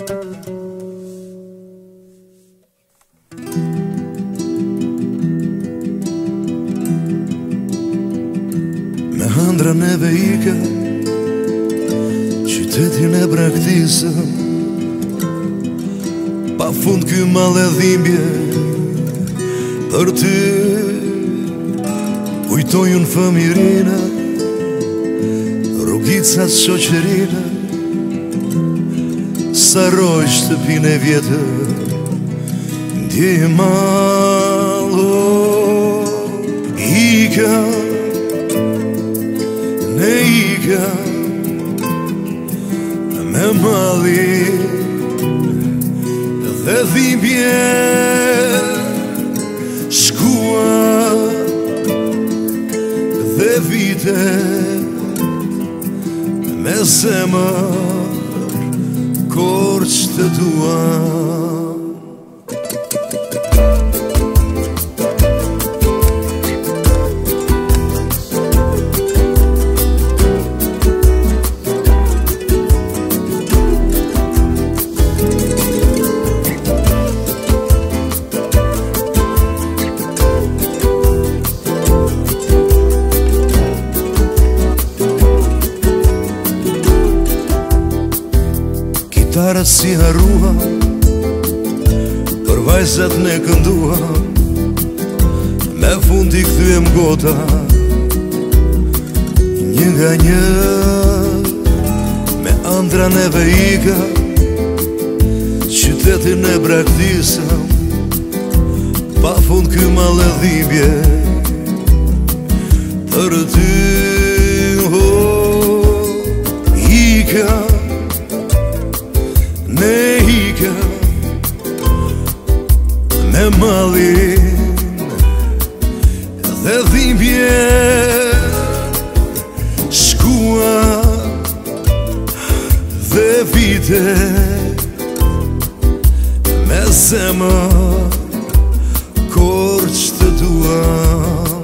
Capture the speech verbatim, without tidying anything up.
Me hëndra neve ika, qytetin e braktisëm, pa fund ky male dhimbje për ty. Ujtojnë fëmirina, rrugicat shoqerina, sa roj shtëpin e vjetër, ndje malo ika, ne ika, me mali dhe dhimbje, shkua dhe vite, me zemër korç të tua. Kitarët si harrua, për vajzat ne këndua, me fund i kthyem gota, një nga një, me ëndra neve ika, qytetin e braktisëm, pa fund ky male dhimbje, për ty, oh, ika, ne ika, me malin dhe dhimbje, shkua dhe vite, me zemër korç të tua.